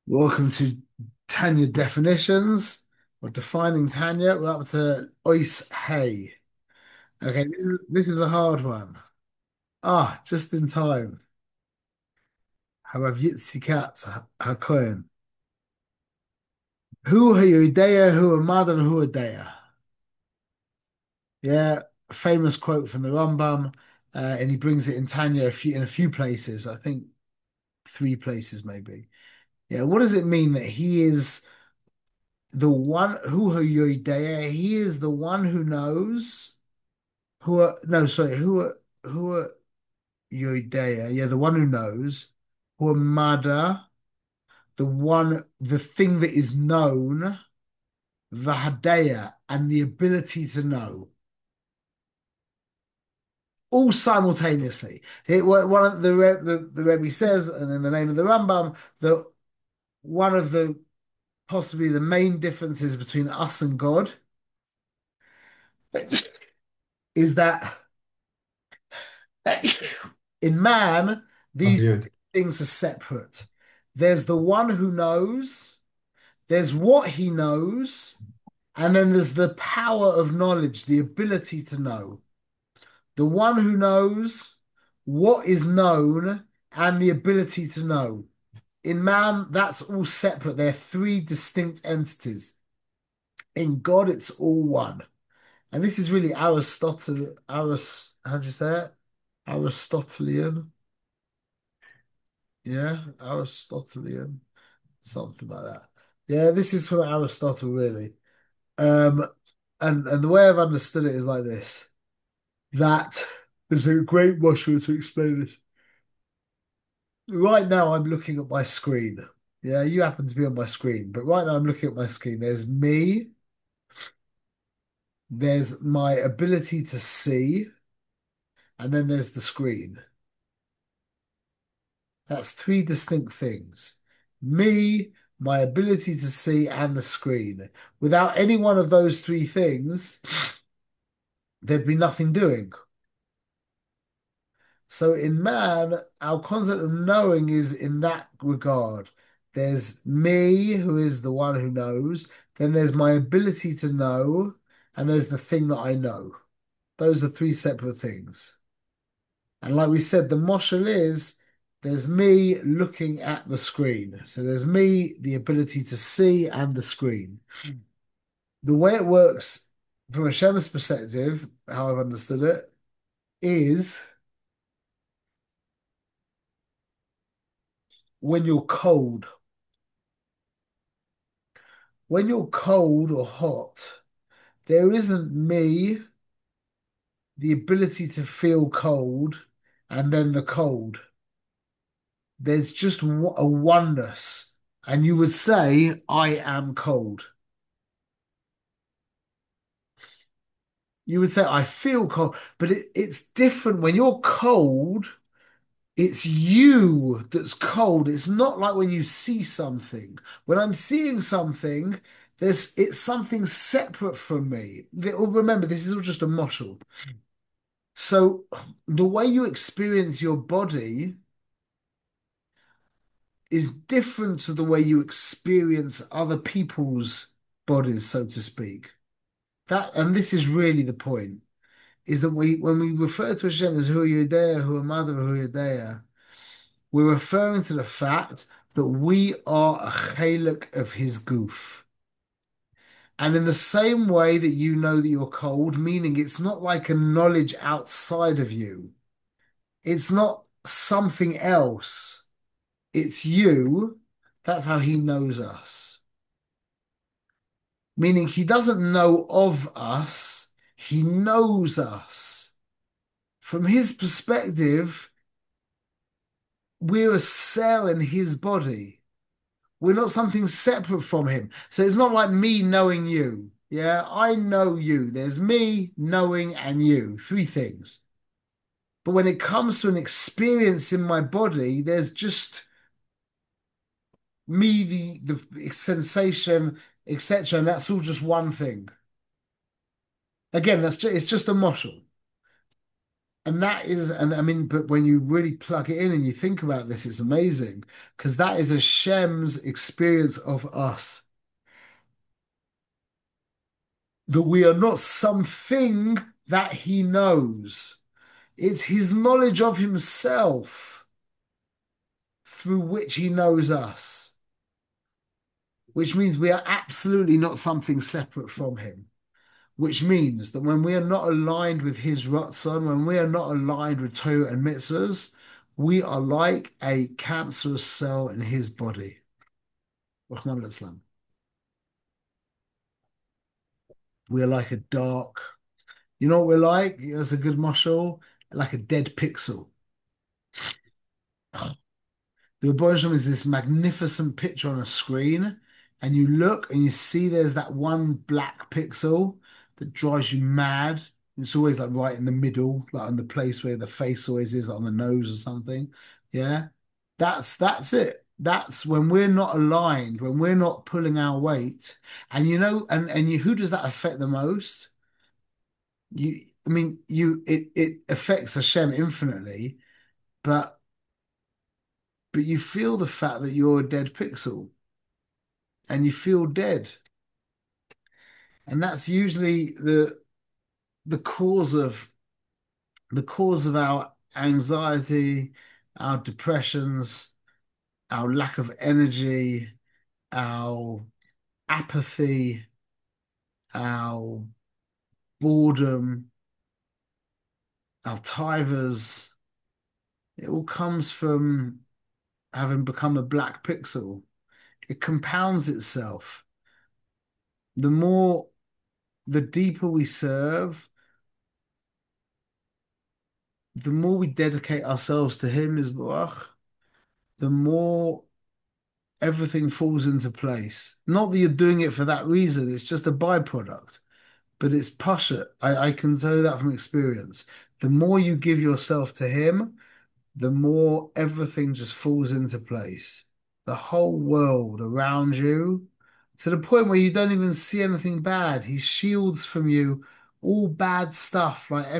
Welcome to Tanya definitions or defining Tanya. We're up to ois hey. Okay, this is a hard one. Just in time. Harav Yitzikat HaKohen. Hu Hayodea, Hu Madam, Hu Adea. Yeah, famous quote from the Rambam, and he brings it in Tanya in a few places. I think three places maybe. Yeah, what does it mean that he is the one who Hayodea? He is the one who knows. Who are no, sorry, who are Yodeya? Yeah, the one who knows. Who are Mada, the thing that is known, the Hadaya, and the ability to know, all simultaneously. One of the Rebbe says, and in the name of the Rambam, that one of the possibly the main differences between us and God is that in man, these Aviad. things are separate. There's the one who knows, there's what he knows, and then there's the power of knowledge, the ability to know. The one who knows what is known and the ability to know. In man, that's all separate. They're three distinct entities. In God, it's all one. And this is really how do you say it? Aristotelian. Yeah, Aristotelian, something like that. Yeah, this is from Aristotle, really. Um, and the way I've understood it is like this: that there's a great mushroom to explain this. Right now, I'm looking at my screen. Yeah, you happen to be on my screen, but right now I'm looking at my screen. There's me, there's my ability to see, and then there's the screen. That's three distinct things. Me, my ability to see, and the screen. Without any one of those three things, there'd be nothing doing. So in man, our concept of knowing is in that regard. There's me, who is the one who knows. Then there's my ability to know, and there's the thing that I know. Those are three separate things. And like we said, the moshel is there's me looking at the screen. So there's me, the ability to see, and the screen. The way it works from a Shem's perspective, how I've understood it, is when you're cold. When you're cold or hot, there isn't me, the ability to feel cold, and then the cold. There's just a oneness. And you would say, I am cold. You would say, I feel cold, but it's different. When you're cold, it's you that's cold. It's not like when you see something. When I'm seeing something, it's something separate from me. Remember, this is all just a model. So the way you experience your body is different to the way you experience other people's bodies, so to speak. And this is really the point, is that when we refer to Hashem as Hu Yodea, Hu Mother, Hu Yodea, we're referring to the fact that we are a chelek of his goof. And in the same way that you know that you're cold, meaning it's not like a knowledge outside of you. It's not something else. It's you. That's how he knows us. Meaning he doesn't know of us, he knows us. From his perspective, we're a cell in his body. We're not something separate from him. So it's not like me knowing you. Yeah, I know you. There's me, knowing, and you. Three things. But when it comes to an experience in my body, there's just me, the sensation, etc. And that's all just one thing. Again, it's just a moshel. And that is, and I mean, but when you really plug it in and you think about this, it's amazing because that is Hashem's experience of us, that we are not something that he knows. It's his knowledge of himself through which he knows us, which means we are absolutely not something separate from him. Which means that when we are not aligned with his Ratzon, when we are not aligned with Torah and mitzvahs, we are like a cancerous cell in his body. Rahman al-Islam. We are like a dark, you know what we're like? It's a good mashal, like a dead pixel. The Rebbeinu is this magnificent picture on a screen, and you look and you see there's that one black pixel that drives you mad. It's always like right in the middle, like on the place where the face always is, on the nose or something. Yeah. That's it. That's when we're not aligned, when we're not pulling our weight. And you know, and you who does that affect the most? I mean, it affects Hashem infinitely, but you feel the fact that you're a dead pixel and you feel dead. And that's usually the cause of our anxiety, our depressions, our lack of energy, our apathy, our boredom, our tivers. It all comes from having become a black pixel. It compounds itself. The more, the deeper we serve, the more we dedicate ourselves to Him, Yisbarach, the more everything falls into place. Not that you're doing it for that reason, it's just a byproduct, but it's pasha. I can tell you that from experience. The more you give yourself to Him, the more everything just falls into place. The whole world around you, to the point where you don't even see anything bad. He shields from you all bad stuff. Like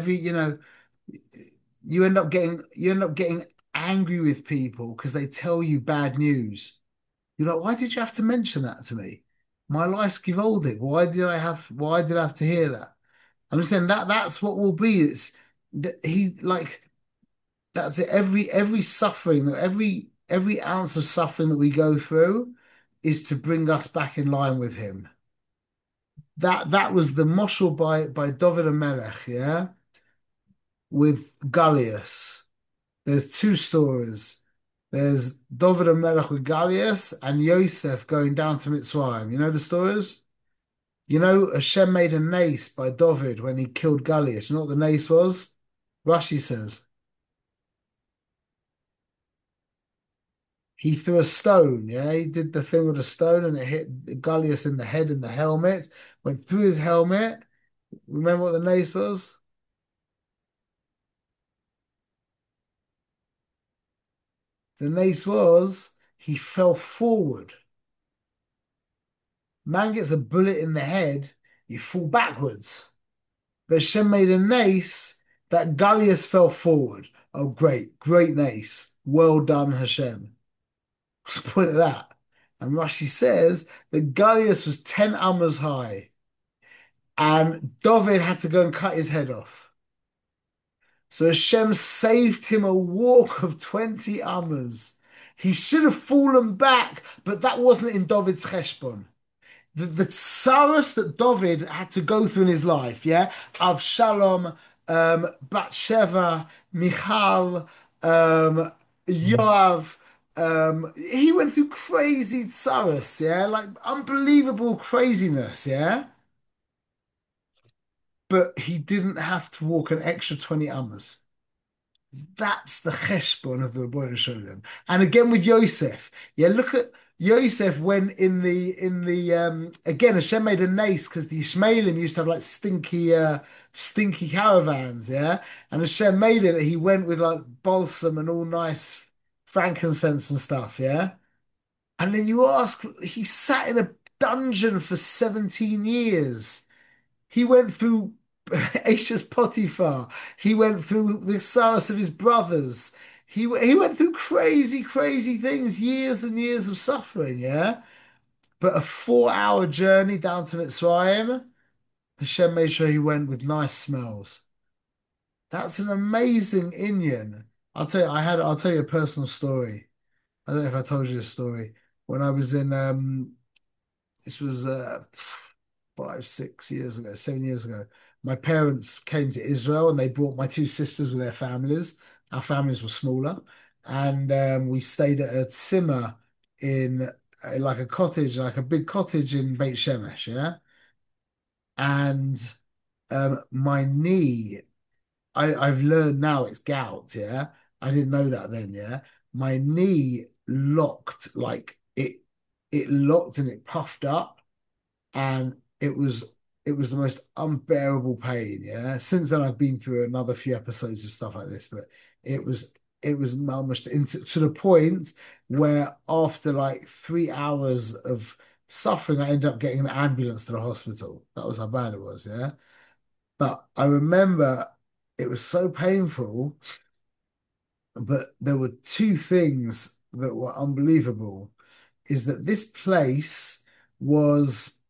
you end up getting angry with people because they tell you bad news. You're like, why did you have to mention that to me? My life's gewoldig. Why did I have to hear that? I'm just saying that's what will be. It's that he like that's it. Every suffering, every ounce of suffering that we go through is to bring us back in line with him. That was the moshel by David and Melech, yeah, with Galias. There's two stories. There's David and Melech with Galias and Yosef going down to Mitzrayim. You know the stories? You know, Hashem made a nace by David when he killed Goliath. You know what the nace was? Rashi says he threw a stone. Yeah, he did the thing with a stone and it hit Goliath in the head and the helmet. Went through his helmet. Remember what the nace was? The nace was he fell forward. Man gets a bullet in the head, you fall backwards. But Hashem made a nace that Goliath fell forward. Oh, great, great nace. Well done, Hashem. What's the point of that? And Rashi says that Goliath was 10 amas high, and David had to go and cut his head off. So Hashem saved him a walk of 20 amas. He should have fallen back, but that wasn't in David's cheshbon. The tsaros that David had to go through in his life, yeah? Avshalom, Bathsheba, Michal, Yoav. He went through crazy tsaros, yeah? Like unbelievable craziness, yeah? But he didn't have to walk an extra 20 amas. That's the cheshbon of the Rebbeinu Shalom. And again with Yosef. Yeah, look at Yosef when in the again Hashem made a nace because the Ishmaelim used to have like stinky caravans, yeah. And Hashem made it that he went with like balsam and all nice frankincense and stuff, yeah. And then you ask, he sat in a dungeon for 17 years. He went through Ashes Potiphar. He went through the sorrows of his brothers. He went through crazy, crazy things, years and years of suffering, yeah? But a 4 hour journey down to Mitzrayim, Hashem made sure he went with nice smells. That's an amazing Inyan. I'll tell you a personal story. I don't know if I told you this story. When I was in this was 5, 6 years ago, 7 years ago. My parents came to Israel and they brought my two sisters with their families. Our families were smaller, and we stayed at a simmer in like a cottage, like a big cottage in Beit Shemesh, yeah. And my knee, I've learned now it's gout, yeah. I didn't know that then, yeah. My knee locked, like it locked and it puffed up, and it was the most unbearable pain. Yeah. Since then, I've been through another few episodes of stuff like this, but it was it was malnourished to the point where after like 3 hours of suffering, I ended up getting an ambulance to the hospital. That was how bad it was. Yeah. But I remember it was so painful, but there were two things that were unbelievable. Is that this place was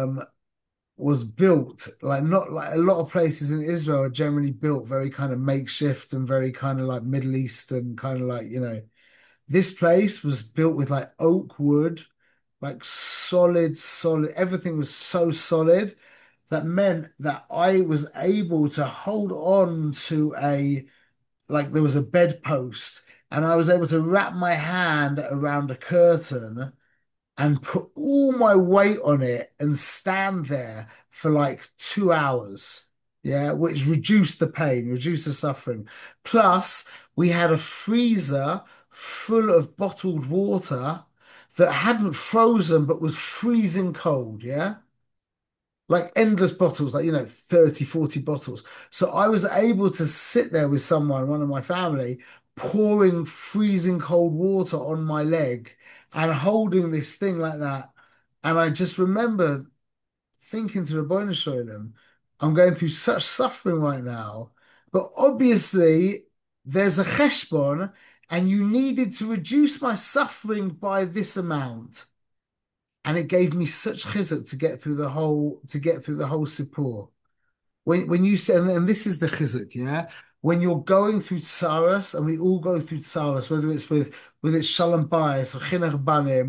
was built like not like a lot of places in Israel are generally built very kind of makeshift and very kind of like Middle Eastern kind of like, this place was built with like oak wood, like solid. Everything was so solid that meant that I was able to hold on to like there was a bedpost and I was able to wrap my hand around a curtain and put all my weight on it and stand there for like 2 hours. Yeah, which reduced the pain, reduced the suffering. Plus, we had a freezer full of bottled water that hadn't frozen but was freezing cold. Yeah, like endless bottles, like, 30, 40 bottles. So I was able to sit there with someone, one of my family, pouring freezing cold water on my leg and holding this thing like that. And I just remember thinking to Ribono Shel Olam, I'm going through such suffering right now, but obviously there's a cheshbon, and you needed to reduce my suffering by this amount. And it gave me such chizuk to get through the whole Sipur. When you said, and this is the chizuk, yeah. When you're going through tsaros, and we all go through tsaros, whether it's shalom bayis or chinuch banim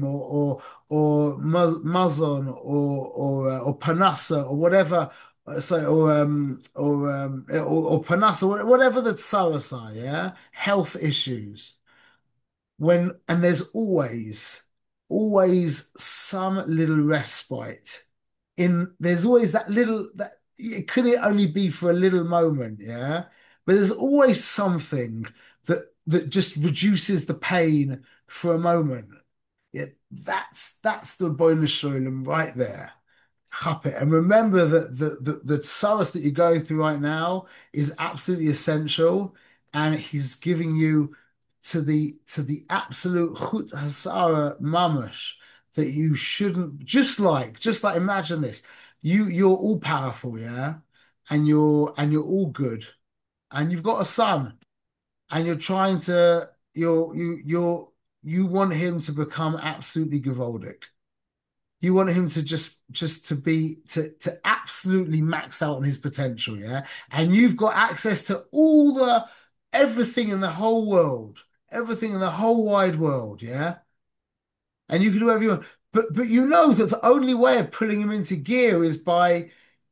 or mazon or panasa or whatever, sorry, or panasa, whatever the tsaros are, yeah, health issues. And there's always some little respite there's always that little that it could it only be for a little moment, yeah, but there's always something that just reduces the pain for a moment. Yeah, that's the bonus showing right there. Cup it. And remember that the solace that you're going through right now is absolutely essential. And he's giving you to the absolute chut hasara mamash that you shouldn't just like imagine this. You're all powerful, yeah, and you're all good, and you've got a son, and you're trying to you want him to become absolutely Gavaldic. You want him to just to be to absolutely max out on his potential, yeah? And you've got access to all the everything in the whole world, everything in the whole wide world, yeah? And you can do whatever you want. But you know that the only way of pulling him into gear is by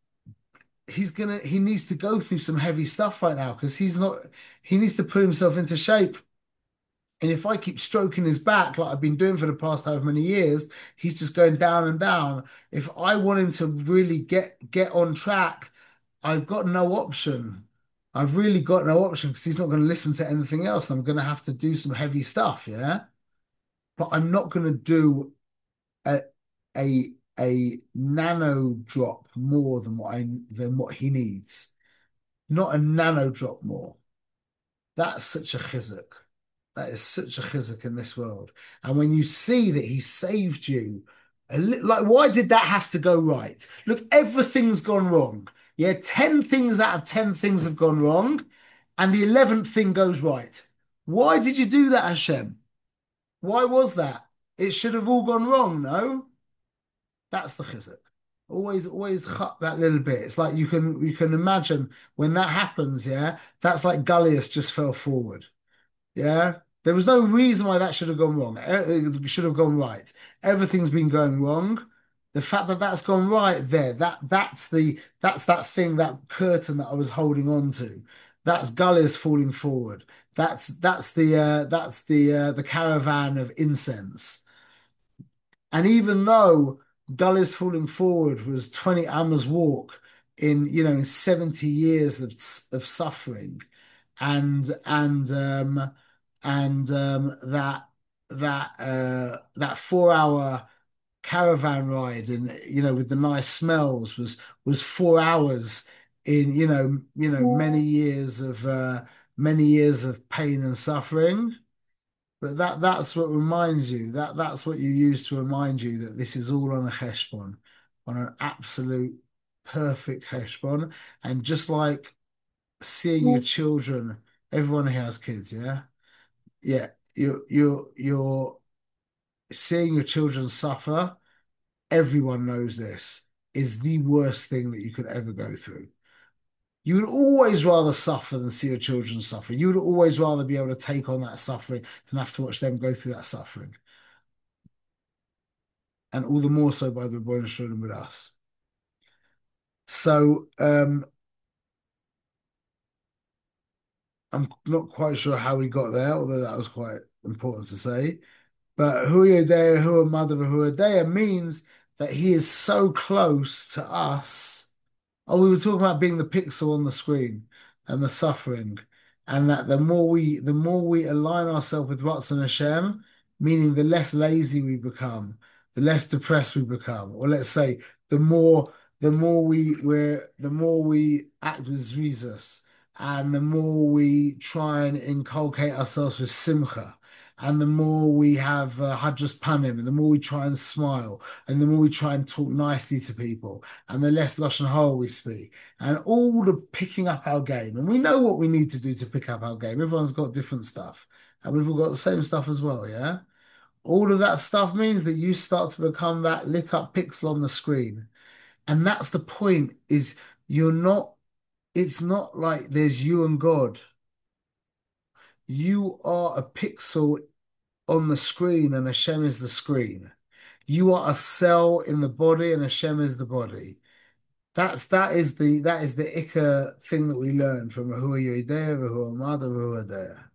he needs to go through some heavy stuff right now because he needs to put himself into shape. And if I keep stroking his back like I've been doing for the past however many years, he's just going down and down. If I want him to really get on track, I've got no option. I've really got no option because he's not going to listen to anything else. I'm going to have to do some heavy stuff, yeah. But I'm not going to do a a nano drop more than what he needs. Not a nano drop more. That's such a chizuk. That is such a chizuk in this world. And when you see that he saved you, like, why did that have to go right? Look, everything's gone wrong. Yeah, 10 things out of 10 things have gone wrong, and the 11th thing goes right. Why did you do that, Hashem? Why was that? It should have all gone wrong, no? That's the chizuk. Always cut that little bit. It's like you can imagine when that happens, yeah, that's like Gullius just fell forward. Yeah. There was no reason why that should have gone wrong. It should have gone right. Everything's been going wrong. The fact that that's gone right there, that's that thing, that curtain that I was holding on to. That's Gullius falling forward. That's the caravan of incense. And even though Gullies Falling Forward was 20 Amma's walk in 70 years of suffering, and that 4 hour caravan ride, and with the nice smells, was 4 hours in many years of pain and suffering. But that's what reminds you, that's what you use to remind you that this is all on a cheshbon, on an absolute perfect cheshbon. And just like seeing your children, everyone here has kids, yeah? Yeah, you're seeing your children suffer, everyone knows this, is the worst thing that you could ever go through. You would always rather suffer than see your children suffer. You would always rather be able to take on that suffering than have to watch them go through that suffering. And all the more so by the Rebbeinu Shalom with us. So I'm not quite sure how we got there, although that was quite important to say. But Hu Yodea, Hu Mother of Hu Yodea means that he is so close to us. Oh, we were talking about being the pixel on the screen and the suffering, and that the more we align ourselves with Ratzon Hashem, meaning the less lazy we become, the less depressed we become, or let's say the more we act with Jesus, and the more we try and inculcate ourselves with simcha, and the more we have hadras panim, and the more we try and smile, and the more we try and talk nicely to people, and the less Lashon Hara we speak, and all the picking up our game. And we know what we need to do to pick up our game. Everyone's got different stuff, and we've all got the same stuff as well, yeah? All of that stuff means that you start to become that lit up pixel on the screen. And that's the point, is you're not, it's not like there's you and God. You are a pixel on the screen and Hashem is the screen. You are a cell in the body and Hashem is the body. That is the Ikka thing that we learn from Ahua Yodea, Ahua Mada, Ahua Dea.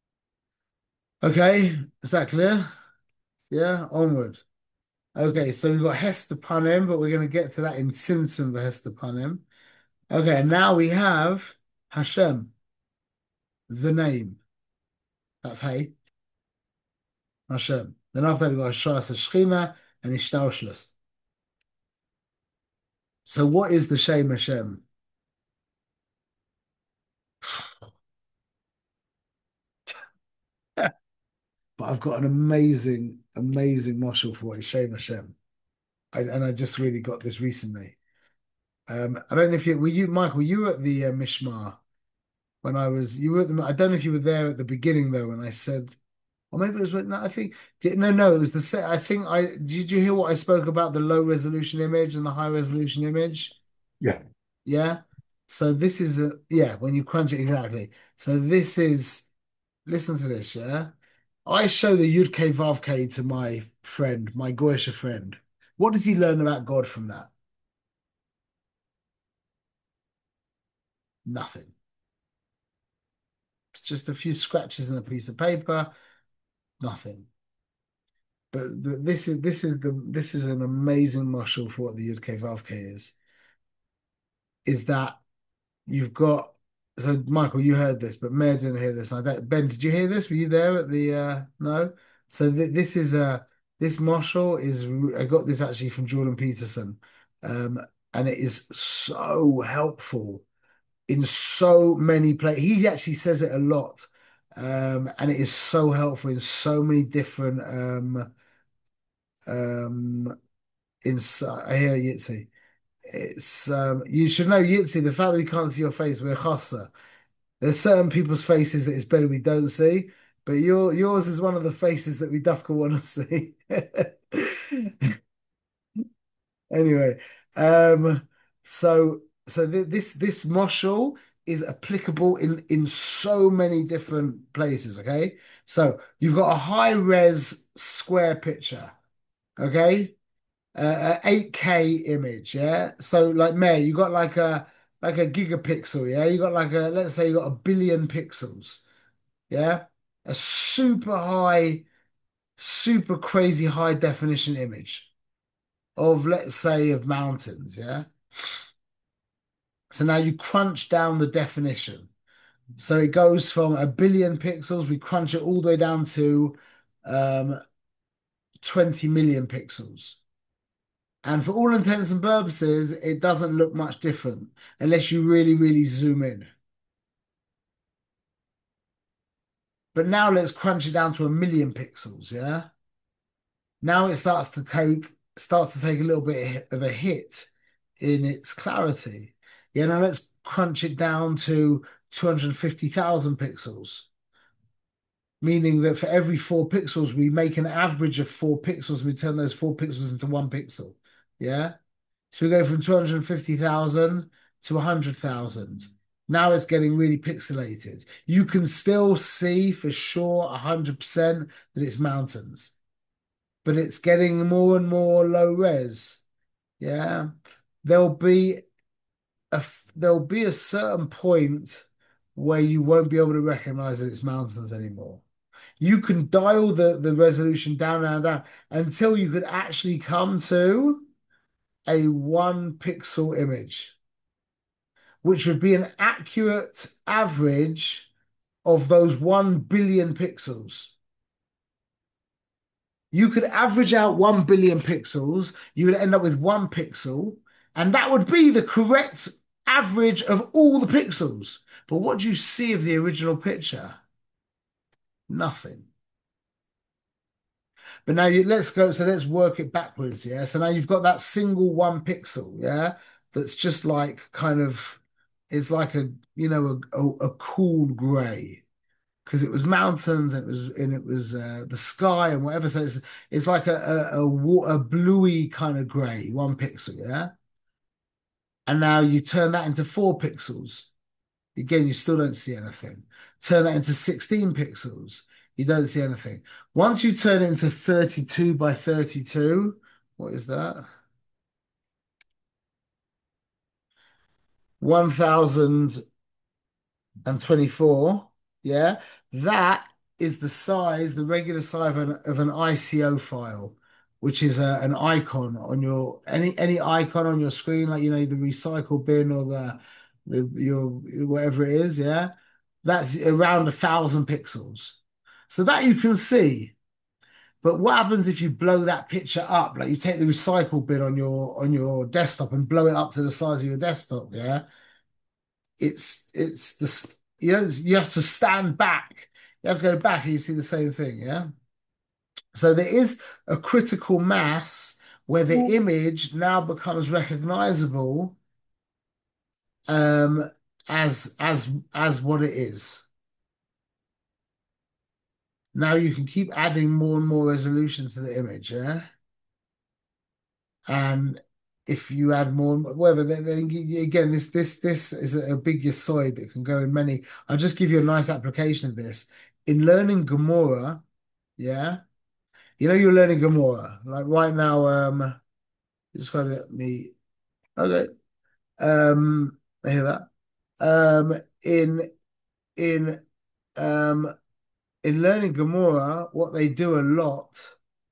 Okay, is that clear? Yeah, onward. Okay, so we've got Hester Panem, but we're going to get to that in Tzimtzum for Hester Panem. Okay, and now we have Hashem, the name. That's Hey, Hashem. Then after that, we've got Hashras Shechina and Ishtaushlus. So what is the Shem Hashem? But I've got an amazing, amazing marshal for it, Shem Hashem. And I just really got this recently. I don't know if you, Michael, you were at the Mishmar when you were at the, I don't know if you were there at the beginning though, when I said, or maybe it was, no, I think, no, it was the set. I think did you hear what I spoke about the low resolution image and the high resolution image? Yeah. Yeah. So this is yeah, when you crunch it exactly. So this is, listen to this, yeah. I show the Yud K Vav K to my friend, my Goisha friend. What does he learn about God from that? Nothing. It's just a few scratches in a piece of paper. Nothing. But this is an amazing marshal for what the Yud K Vav K is. Is that you've got, so Michael, you heard this, but Mayor didn't hear this. Ben, did you hear this? Were you there at the no? So this is this marshal is, I got this actually from Jordan Peterson. Um, and it is so helpful in so many places. He actually says it a lot. And it is so helpful in so many different um in I hear Yitzi. It's you should know, Yitzi, the fact that we can't see your face, we're chassa. There's certain people's faces that it's better we don't see, but yours is one of the faces that we dafka want to see. Anyway, um, so this moshul is applicable in so many different places. Okay, so you've got a high res square picture. Okay, 8K image. Yeah, so like May, you got like a gigapixel. Yeah, you got like a let's say you got a billion pixels. Yeah, a super high, super crazy high definition image of, let's say, of mountains, yeah? So now you crunch down the definition. So it goes from a billion pixels, we crunch it all the way down to um, 20 million pixels. And for all intents and purposes, it doesn't look much different unless you really, really zoom in. But now let's crunch it down to a million pixels, yeah? Now it starts to take a little bit of a hit in its clarity. Yeah, now let's crunch it down to 250,000 pixels, meaning that for every 4 pixels, we make an average of 4 pixels. We turn those 4 pixels into 1 pixel. Yeah. So we go from 250,000 to 100,000. Now it's getting really pixelated. You can still see for sure 100% that it's mountains, but it's getting more and more low res. Yeah. There'll be there'll be a certain point where you won't be able to recognize that it's mountains anymore. You can dial the resolution down and down until you could actually come to a 1 pixel image, which would be an accurate average of those 1 billion pixels. You could average out 1 billion pixels, you would end up with 1 pixel, and that would be the correct average of all the pixels. But what do you see of the original picture? Nothing. But now let's go, so let's work it backwards, yeah? So now you've got that single 1 pixel, yeah? That's just like kind of, it's like a cool gray because it was mountains and it was the sky and whatever. So it's like a bluey kind of gray, 1 pixel, yeah. And now you turn that into 4 pixels. Again, you still don't see anything. Turn that into 16 pixels. You don't see anything. Once you turn it into 32 by 32, what is that? 1024. Yeah. That is the size, the regular size of an ICO file, which is an icon on your any icon on your screen, like the recycle bin or the your whatever it is, yeah. That's around 1,000 pixels. So that you can see. But what happens if you blow that picture up? Like you take the recycle bin on your desktop and blow it up to the size of your desktop, yeah? It's the you have to stand back. You have to go back and you see the same thing, yeah? So there is a critical mass where the image now becomes recognizable um as what it is. Now you can keep adding more and more resolution to the image, yeah? And if you add more, whatever, then again, this is a big side that can go in many. I'll just give you a nice application of this. In learning Gamora, yeah, you're learning Gamora. Like right now, just kind of me. Okay. I hear that. Um, in in um in learning Gamora, what they do a lot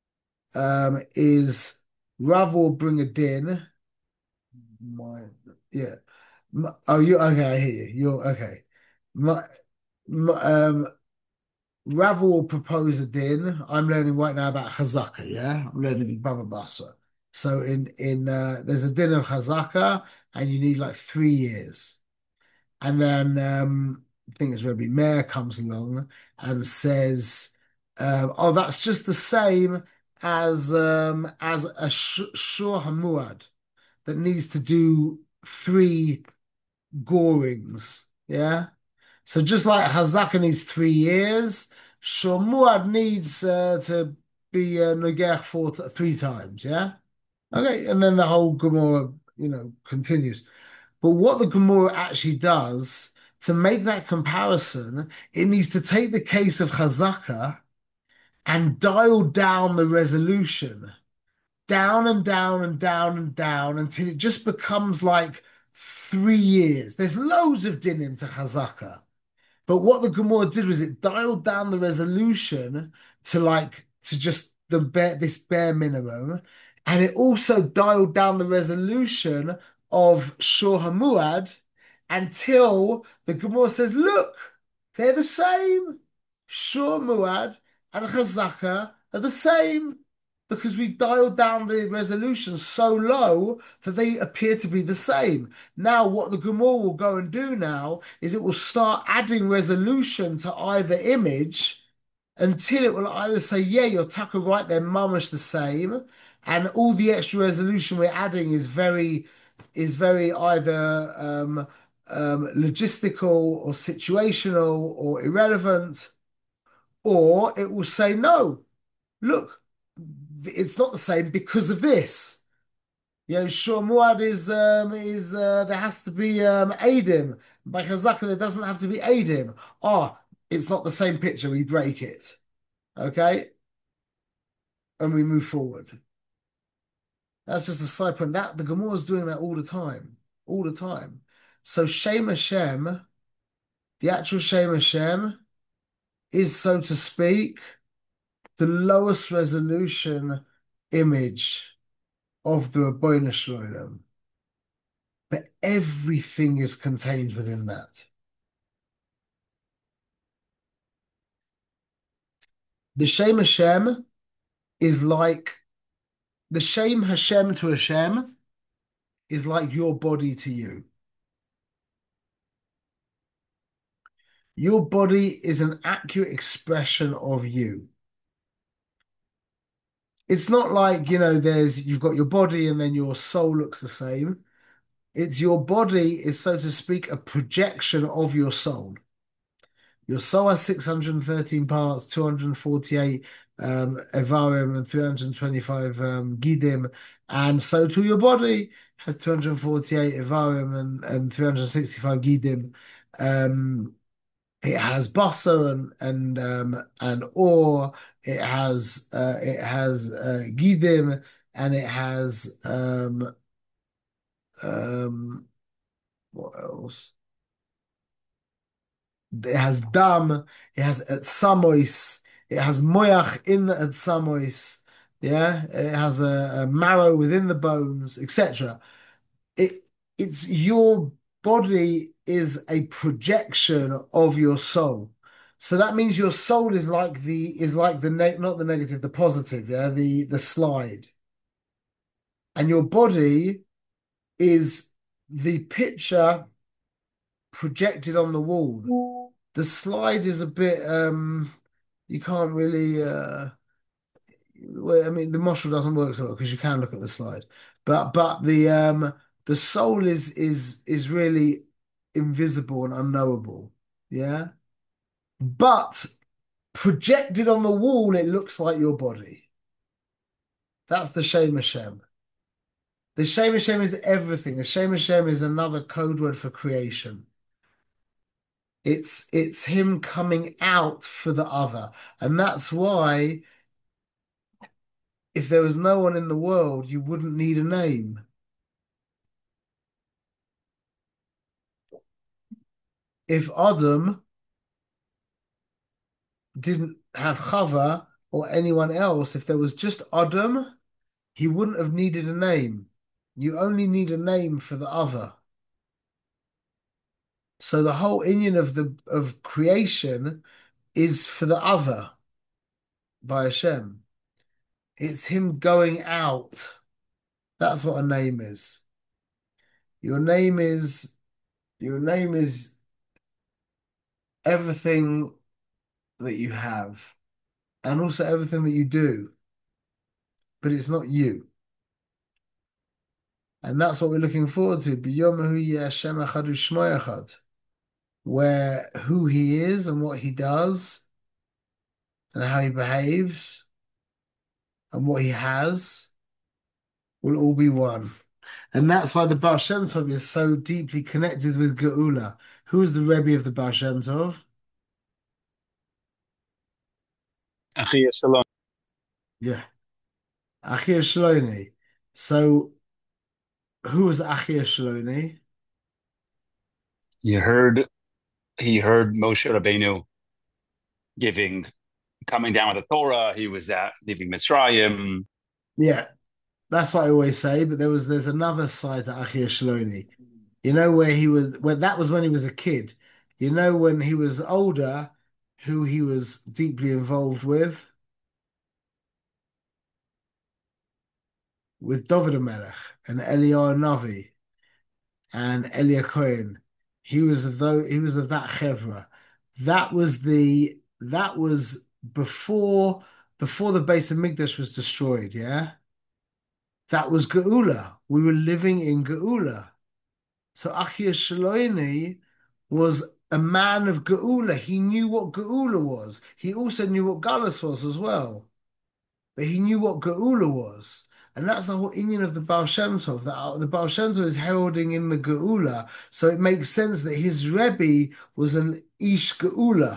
is Rav will bring a din. My yeah. Oh, you okay? I hear you. You're okay. My Rav will propose a din. I'm learning right now about Chazaka. Yeah, I'm learning Baba Basra. So there's a din of Chazaka, and you need like 3 years. And then I think it's Rebbe Meir comes along and says, "Oh, that's just the same as a Shur Hamuad." that needs to do three gorings. Yeah. So just like Hazaka needs 3 years, Shormuad needs to be Nogech three times. Yeah. Okay. And then the whole Gemara, continues. But what the Gemara actually does to make that comparison, it needs to take the case of Chazaka and dial down the resolution, down and down and down and down until it just becomes like 3 years. There's loads of dinim to Chazaka. But what the Gemara did was it dialed down the resolution to just this bare minimum, and it also dialed down the resolution of Shor Hamuad until the Gemara says, "Look, they're the same. Shor Muad and Chazaka are the same." Because we dialed down the resolution so low that they appear to be the same. Now, what the Gemara will go and do now is it will start adding resolution to either image until it will either say, yeah, you're tucker right, they're mamish the same, and all the extra resolution we're adding is very either logistical or situational or irrelevant, or it will say, no, look, it's not the same because of this. Shor Muad is there has to be Adim. By Chazaka, there doesn't have to be Adim. Oh, it's not the same picture. We break it. Okay? And we move forward. That's just a side point. That the Gemara is doing that all the time. All the time. So Shem Hashem, the actual Shem Hashem, is, so to speak, the lowest resolution image of the Ribono Shel Olam. But everything is contained within that. The Shem Hashem is like the Shem Hashem to Hashem is like your body to you. Your body is an accurate expression of you. It's not like, you've got your body and then your soul looks the same. It's your body is, so to speak, a projection of your soul. Your soul has 613 parts, 248 Evarim, and 325 Gidim, and so too your body has 248 Evarim and 365 Gidim. It has Basa and Or. It has Gidim, and it has what else? It has Dam. It has Etsamois. It has Moyach in the Etsamois. Yeah, it has a marrow within the bones, etc. It's your body is a projection of your soul. So that means your soul is like the not the negative, the positive, yeah, the slide. And your body is the picture projected on the wall. The slide is a bit you can't really well, I mean the model doesn't work so well because you can look at the slide. But the soul is really invisible and unknowable. Yeah. But projected on the wall, it looks like your body. That's the Shem Hashem. The Shem Hashem is everything. The Shem Hashem is another code word for creation. It's him coming out for the other. And that's why if there was no one in the world, you wouldn't need a name. If Adam didn't have Chava or anyone else, if there was just Adam, he wouldn't have needed a name. You only need a name for the other. So the whole inyan of creation is for the other by Hashem. It's him going out. That's what a name is. Your name is your name is everything that you have and also everything that you do, but it's not you. And that's what we're looking forward to. B'yomahu yeh Hashem echad u'shmo echad, where who he is and what he does and how he behaves and what he has will all be one. And that's why the Baal Shem Tov is so deeply connected with Geula. Who is the Rebbe of the Baal Shem Tov? Achia Shalom. Yeah, Achia Shaloni. So who was Achia Shaloni? You heard he heard Moshe Rabbeinu giving coming down with the Torah. He was at leaving Mitzrayim. Yeah, that's what I always say. But there's another side to Achia Shaloni. You know where he was when that was when he was a kid. You know when he was older, who he was deeply involved with David HaMelech and Eliyahu Navi and Elia Cohen. He was of that chevra. That was before the base of Migdash was destroyed, yeah? That was Geula. We were living in Geula. So Achia Shaloini was a man of Geula. He knew what Geula was. He also knew what Galus was as well. But he knew what Geula was. And that's the whole Indian of the Baal Shem Tov, that the Baal Shem Tov is heralding in the Geula. So it makes sense that his Rebbe was an Ish Geula.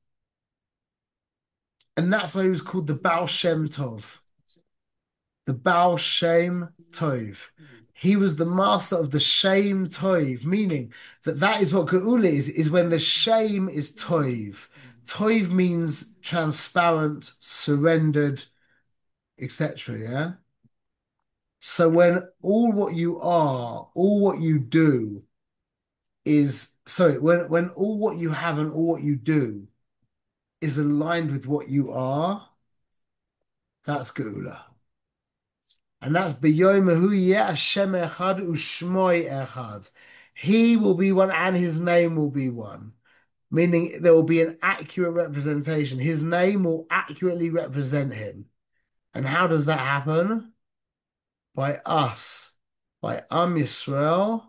And that's why he was called the Baal Shem Tov, the Baal Shem Tov. He was the master of the Shem Tov, meaning that is what Geula is when the shame is Tov. Tov means transparent, surrendered, etc. Yeah. So when all what you are, all what you do is, sorry, when all what you have and all what you do is aligned with what you are, that's Geula. And that's B'yomahu yeh Hashem echad u'shmoi echad. He will be one and his name will be one. Meaning there will be an accurate representation. His name will accurately represent him. And how does that happen? By us, by Am Yisrael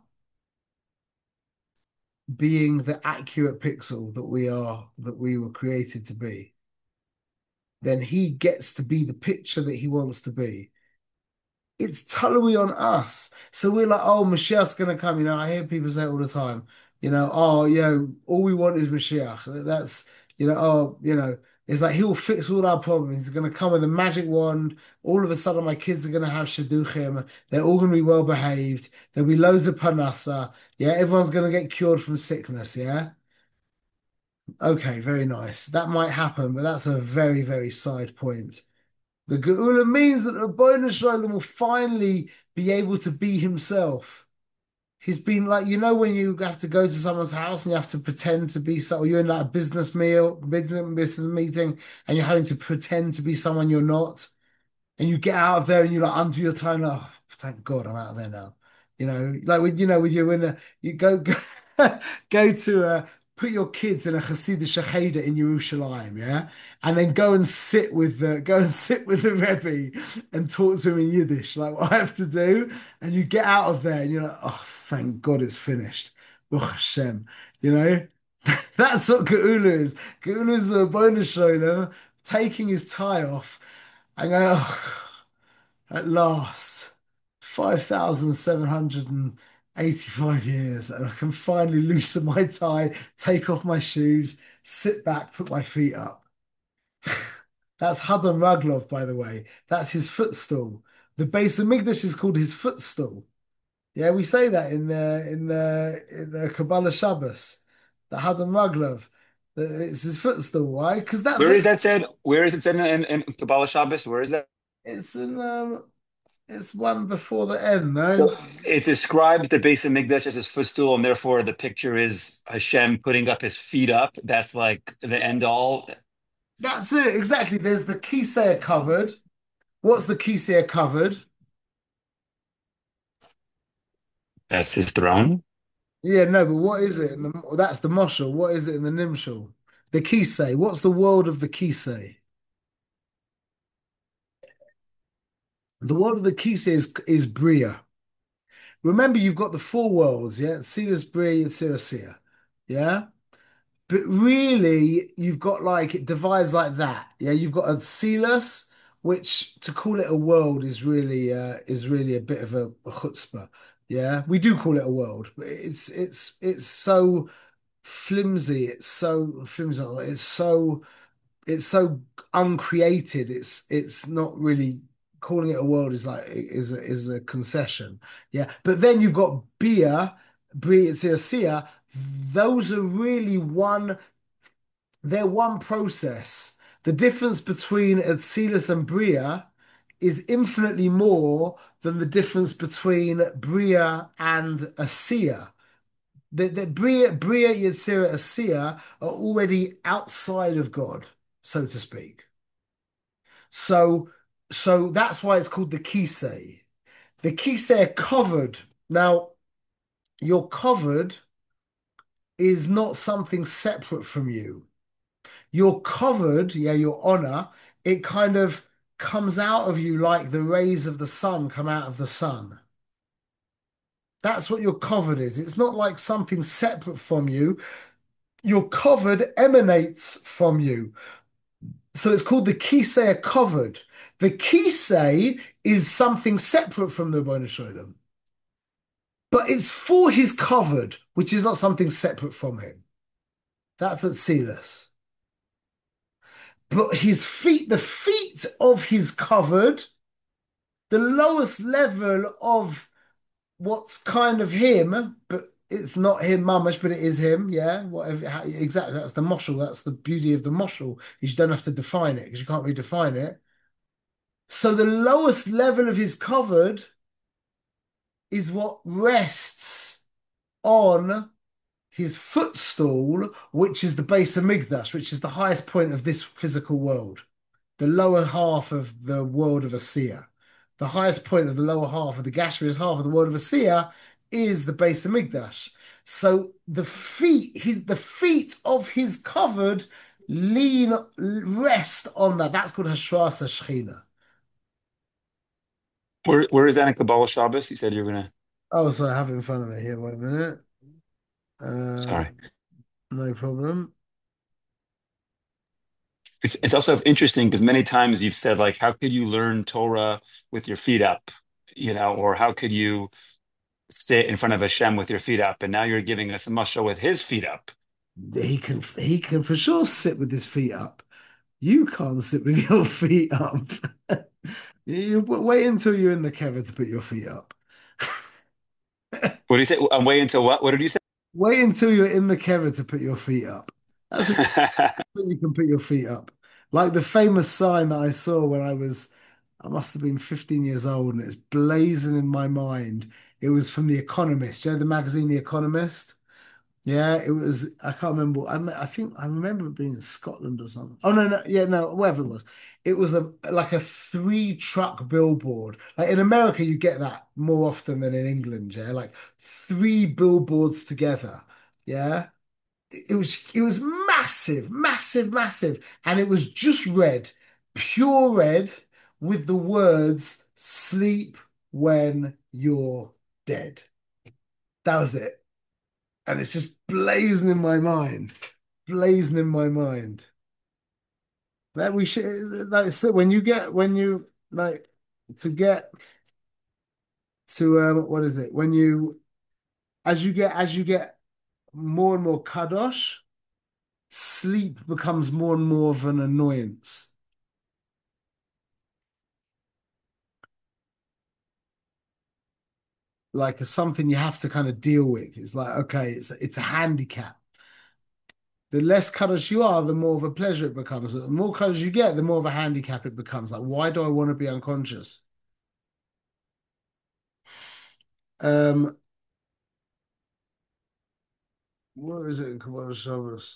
being the accurate pixel that we are, that we were created to be. Then he gets to be the picture that he wants to be. It's totally on us. So we're like, oh, Mashiach's gonna come. I hear people say it all the time. Oh, all we want is Mashiach. That's, oh, it's like he'll fix all our problems. He's gonna come with a magic wand. All of a sudden, my kids are gonna have shidduchim. They're all gonna be well behaved. There'll be loads of panasa. Yeah, everyone's gonna get cured from sickness. Yeah. Okay, very nice. That might happen, but that's a very, very side point. The Geula means that the Ribono Shel Olam will finally be able to be himself. He's been like, when you have to go to someone's house and you have to pretend to be so, or you're in like a business meeting, and you're having to pretend to be someone you're not, and you get out of there and you're like under your tongue, like, oh, thank God I'm out of there now. Like with you when you go to put your kids in a Hasidic cheder in Yerushalayim, yeah, and then go and sit with the Rebbe and talk to him in Yiddish, like what I have to do, and you get out of there and you're like, oh, thank God it's finished. Baruch Hashem, you know. That's what Geula is. Geula is a bonus show, taking his tie off and going, oh, at last, 5,785 years, and I can finally loosen my tie, take off my shoes, sit back, put my feet up. That's Hadon Raglov, by the way. That's his footstool. The base of Migdash is called his footstool. Yeah, we say that in the Kabbalah Shabbos. The Hadon Raglov. It's his footstool. Why? Because that's Where what is that said? Where is it said in Kabbalah Shabbos? Where is that? it's in. It's one before the end, no? So it describes the base of Mikdash as his footstool, and therefore the picture is Hashem putting up his feet up. That's like the end all. That's it, exactly. There's the Kisei covered. What's the Kisei covered? That's his throne. Yeah, no, but what is it? That's the Moshel. What is it in the Nimshal? The Kisei. What's the world of the Kisei? The world of the Kisei is Bria. remember you've got the four worlds, yeah? Silas, Bria, Yetzirah, Sia. Yeah? But really, you've got like it divides like that. Yeah, you've got a Silas, which to call it a world is really a bit of a chutzpah. Yeah, we do call it a world, but it's so flimsy. It's so flimsy. It's so uncreated. It's not really calling it a world is a concession. Yeah, but then you've got Bria, Sia. Those are really they're one process. The difference between Atsilis and Bria is infinitely more than the difference between Bria and Asiya. The Bria, Yetzirah, Asiya are already outside of God, so to speak. So, so that's why it's called the Kisei. The Kisei are covered. Now, your covered is not something separate from you. You're covered, yeah, your honor, it kind of comes out of you like the rays of the sun come out of the sun. That's what your covered is. It's not like something separate from you. Your covered emanates from you. So it's called the Kisei covered. The Kisei is something separate from the Ribono Shel Olam, but it's for his covered, which is not something separate from him. That's at Silas. But his feet, the feet of his covered, the lowest level of what's kind of him, but it's not him mamash, but it is him. Yeah, whatever. Exactly. That's the moshel. That's the beauty of the moshel. Is you don't have to define it because you can't redefine it. So the lowest level of his covered is what rests on his footstool, which is the base of Migdash, which is the highest point of this physical world, the lower half of the world of Asiya. The highest point of the lower half of the gaseous half of the world of Asiya is the base of Migdash. So the feet of his covered rest on that. That's called Hashrasa Shechina. Where is that in Kabbalah Shabbos? You said you were gonna. Oh, so I have it in front of me here. Wait a minute. Sorry. No problem. It's also interesting because many times you've said like, how could you learn Torah with your feet up, or how could you sit in front of Hashem with your feet up? And now you're giving us a mashal with his feet up. He can for sure sit with his feet up. You can't sit with your feet up. You wait until you're in the kever to put your feet up. What do you say? I'm waiting until what? What did you say? Wait until you're in the kever to put your feet up. That's when you can put your feet up. Like the famous sign that I saw when I must have been 15 years old, and it's blazing in my mind. It was from The Economist. You know the magazine The Economist? Yeah, it was. I can't remember. I think I remember it being in Scotland or something. Oh no, no, yeah, no, wherever it was. It was like a three truck billboard. Like in America, you get that more often than in England. Yeah, like three billboards together. Yeah, it was massive, massive, massive, and it was just red, pure red, with the words "Sleep when you're dead." That was it. And it's just blazing in my mind, blazing in my mind. That we should like so when you like to get to what is it? When you as you get more and more kadosh, sleep becomes more and more of an annoyance, like it's something you have to kind of deal with. It's like okay, it's a handicap. The less kadosh you are, the more of a pleasure it becomes. The more kadosh you get, the more of a handicap it becomes. Like, why do I want to be unconscious? Um, Where is it in Kabbalah Shabbos?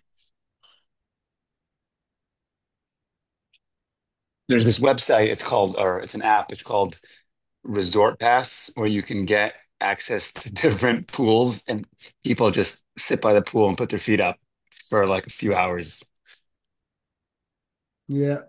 There's this website. It's an app. It's called Resort Pass, where you can get access to different pools, and people just sit by the pool and put their feet up for like a few hours. Yeah.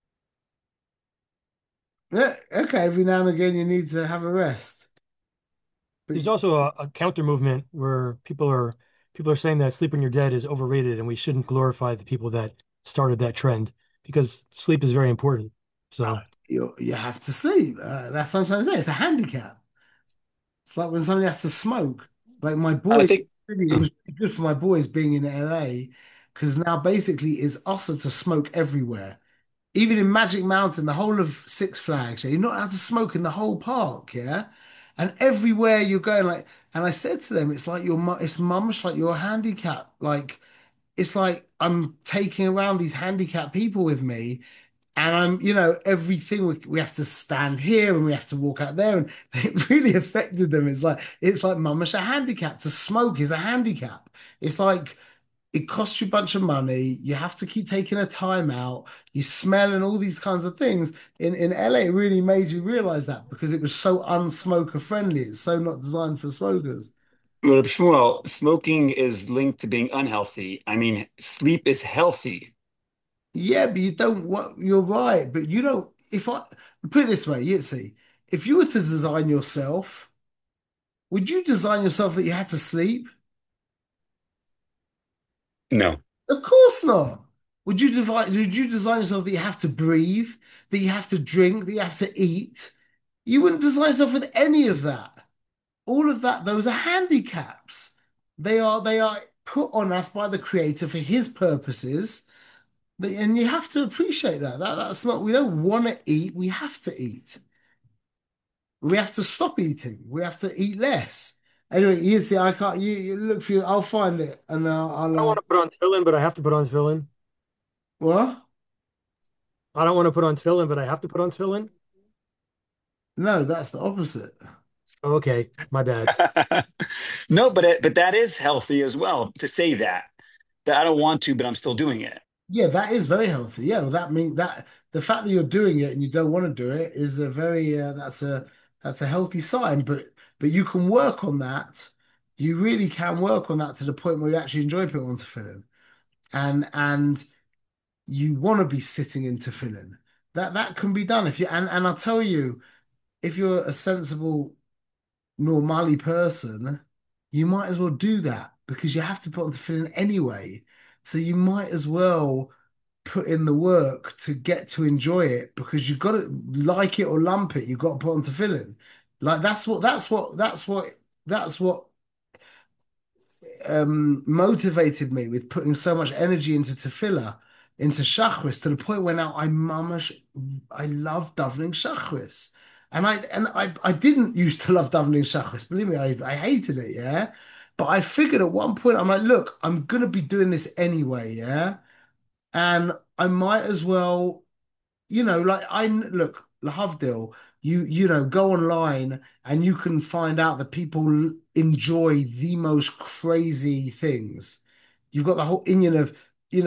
Yeah. Okay. Every now and again, you need to have a rest. But There's also a counter movement where people are saying that sleep when you're dead is overrated and we shouldn't glorify the people that started that trend because sleep is very important. So you have to sleep. That's what I'm trying to say. It's a handicap. It's like when somebody has to smoke. Like my I boy, think really, it was really good for my boys being in LA because now basically it's usher to smoke everywhere. Even in Magic Mountain, the whole of Six Flags, yeah, you're not allowed to smoke in the whole park, yeah. And everywhere you're going, like, and I said to them, it's like it's much like your handicap. Like, it's like I'm taking around these handicapped people with me, and everything we have to stand here and we have to walk out there, and it really affected them. It's like mama's a handicap. To smoke is a handicap. It's like it costs you a bunch of money. You have to keep taking a time out. You smell and all these kinds of things. In LA, it really made you realize that because it was so unsmoker friendly. It's so not designed for smokers. well, Shmuel, smoking is linked to being unhealthy. I mean, sleep is healthy. Yeah, but you don't what you're right, but you don't if I put it this way, you'd see, if you were to design yourself, would you design yourself that you had to sleep? No. Of course not. Would you design yourself that you have to breathe, that you have to drink, that you have to eat? You wouldn't design yourself with any of that. All of that, those are handicaps. They are put on us by the creator for his purposes. And you have to appreciate that. That's not, we don't want to eat, we have to eat. We have to stop eating. We have to eat less. Anyway, you see, I can't. You look for you. I'll find it, and I don't want to put on tefillin, but I have to put on tefillin. what? I don't want to put on tefillin, but I have to put on tefillin. No, that's the opposite. Okay, my bad. No, but that is healthy as well to say that. That I don't want to, but I'm still doing it. Yeah, that is very healthy. Yeah, well, that means that the fact that you're doing it and you don't want to do it is a very that's a healthy sign. But you can work on that. You really can work on that to the point where you actually enjoy putting on tefillin, and you want to be sitting in tefillin. That can be done if you and I'll tell you, if you're a sensible normally person, you might as well do that because you have to put on tefillin anyway. So you might as well put in the work to get to enjoy it because you've got to like it or lump it. You've got to put on tefillin. Like that's what motivated me with putting so much energy into tefillah, into shachris, to the point where now I love davening shachris. And I didn't used to love davening shachris. Believe me, I hated it, yeah. But I figured at one point, I'm like, look, I'm gonna be doing this anyway, yeah. And I might as well like look, Lahavdil, go online and you can find out that people enjoy the most crazy things. You've got the whole Indian of,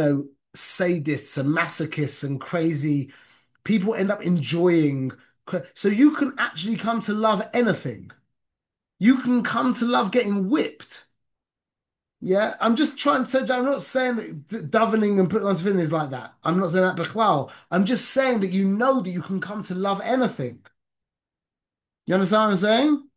sadists and masochists and crazy people end up enjoying. So you can actually come to love anything. You can come to love getting whipped. Yeah, I'm just trying to say, I'm not saying that davening and putting on tefillin is like that. I'm not saying that bichlal. I'm just saying that you know that you can come to love anything. You understand what I'm saying?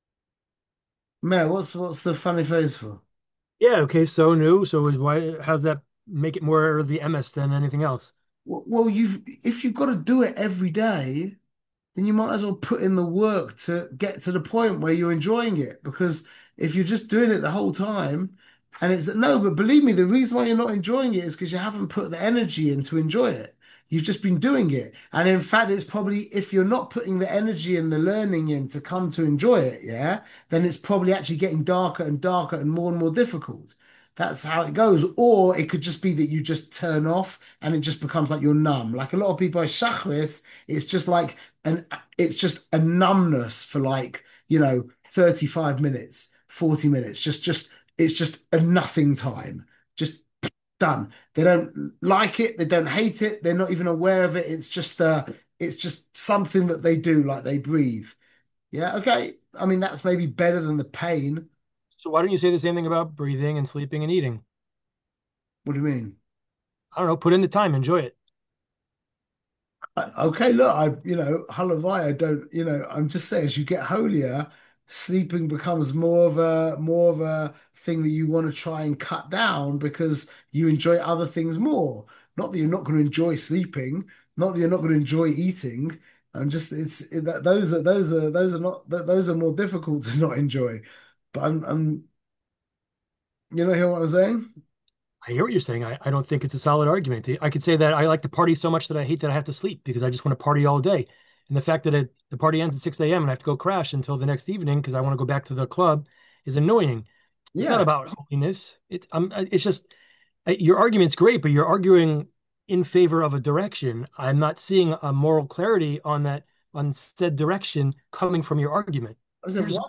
Mate, what's the funny face for? Yeah, okay, so new. So is why how's that make it more the MS than anything else? Well, if you've got to do it every day, then you might as well put in the work to get to the point where you're enjoying it. Because if you're just doing it the whole time, and it's no, but believe me, the reason why you're not enjoying it is because you haven't put the energy in to enjoy it. You've just been doing it. And in fact, it's probably if you're not putting the energy and the learning in to come to enjoy it, yeah, then it's probably actually getting darker and darker and more difficult. That's how it goes. Or it could just be that you just turn off and it just becomes like you're numb. Like a lot of people at Shachris, it's just like and it's just a numbness for like 35 minutes, 40 minutes, just it's just a nothing time, just done. They don't like it, they don't hate it, they're not even aware of it. It's just something that they do, like they breathe. Yeah, okay, I mean that's maybe better than the pain. So why don't you say the same thing about breathing and sleeping and eating? What do you mean? I don't know, put in the time, enjoy it. Okay, look, halavai, I don't, I'm just saying, as you get holier, sleeping becomes more of a thing that you want to try and cut down because you enjoy other things more. Not that you're not going to enjoy sleeping, not that you're not going to enjoy eating. And just that those are more difficult to not enjoy. But I'm you know hear what I'm saying? I hear what you're saying. I don't think it's a solid argument. I could say that I like to party so much that I hate that I have to sleep because I just want to party all day. And the fact that the party ends at 6 a.m. and I have to go crash until the next evening because I want to go back to the club is annoying. It's not Yeah. about holiness. It's just your argument's great, but you're arguing in favor of a direction. I'm not seeing a moral clarity on said direction coming from your argument. I said You're just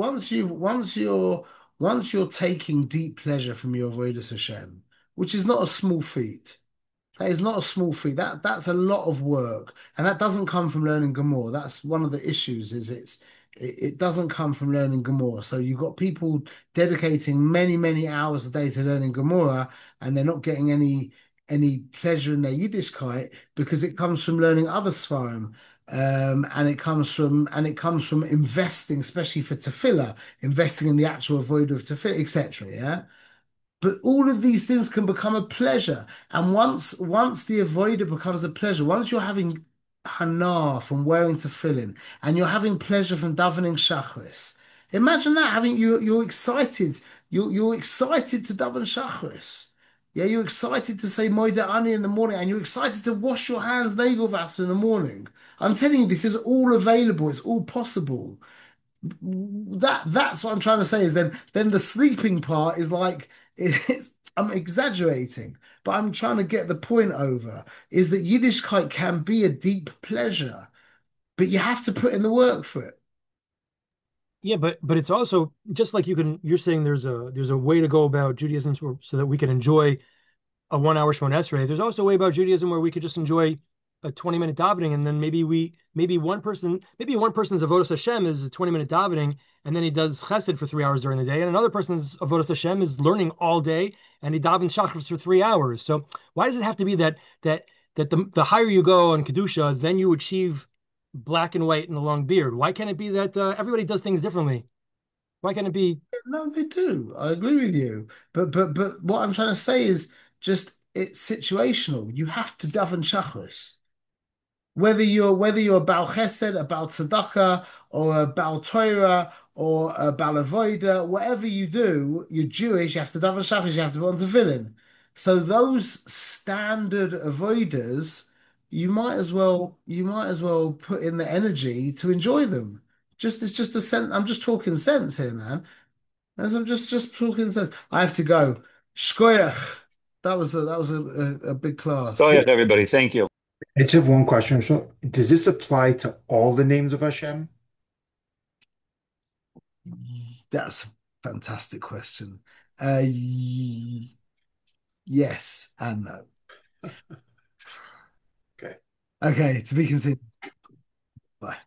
once you're taking deep pleasure from your avodas Hashem, which is not a small feat. That is not a small feat. That's a lot of work, and that doesn't come from learning Gemara. That's one of the issues. It doesn't come from learning Gemara. So you've got people dedicating many hours a day to learning Gemara, and they're not getting any pleasure in their Yiddishkeit because it comes from learning other Sfarim. And it comes from investing, especially for tefillah, investing in the actual avodah of tefillah, etc. Yeah. But all of these things can become a pleasure. And once the avoider becomes a pleasure, once you're having hana from wearing tefillin and you're having pleasure from davening shachris, imagine that having you're excited. You're excited to daven shachris. Yeah, you're excited to say Moida Ani in the morning, and you're excited to wash your hands Nagelvas in the morning. I'm telling you, this is all available. It's all possible. That's what I'm trying to say is then the sleeping part is like I'm exaggerating, but I'm trying to get the point over is that Yiddishkeit can be a deep pleasure, but you have to put in the work for it. Yeah, but it's also just like you're saying there's a way to go about Judaism so that we can enjoy a 1 hour Shemona Esrei. There's also a way about Judaism where we could just enjoy a 20-minute davening, and then maybe one person's avodas Hashem is a 20-minute davening, and then he does Chesed for 3 hours during the day, and another person's avodas Hashem is learning all day, and he davens Shachris for 3 hours. So why does it have to be that the higher you go on kedusha, then you achieve black and white and a long beard? Why can't it be that everybody does things differently? Why can't it be? No, they do. I agree with you. But what I'm trying to say is just it's situational. You have to daven Shachris. Whether you're a Baal Chesed, a Baal Tzedakah, or a Baal Torah, or a Baal Avoda, whatever you do, you're Jewish, you have to daven Shachris, you have to put on tefillin. So those standard avoiders, you might as well put in the energy to enjoy them. It's just a sense. I'm just talking sense here, man. As I'm just talking sense. I have to go. Shkoyach. That was a big class. So yes, everybody, thank you. I just have one question. So, does this apply to all the names of Hashem? That's a fantastic question. Yes and no. Okay. Okay, to be continued.